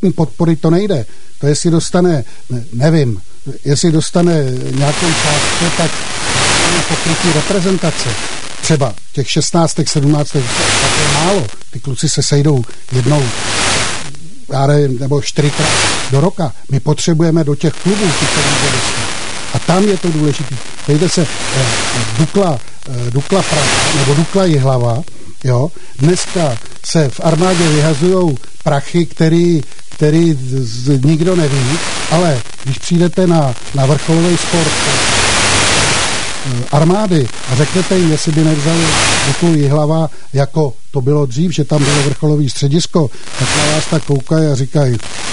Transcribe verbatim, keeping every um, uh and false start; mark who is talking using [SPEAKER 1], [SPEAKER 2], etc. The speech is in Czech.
[SPEAKER 1] státní podpory to nejde. To jestli dostane, nevím, jestli dostane nějakou částku, tak pokrytí reprezentace. Třeba těch šestnáctek, sedmnáctek, tak je málo. Ty kluci se sejdou jednou, já nevím, nebo čtyřikrát do roka. My potřebujeme do těch klubů ty peníze dostat. A tam je to důležité. Dejte se, eh, Dukla, eh, Dukla Praha, nebo Dukla Jihlava, jo, dneska se v armádě vyhazujou prachy, který, který z, z, nikdo neví, ale když přijdete na, na vrcholový sport armády a řeknete jim, jestli by nevzali Duklu Jihlava, jako to bylo dřív, že tam bylo vrcholový středisko, tak na vás tak koukají a říkají,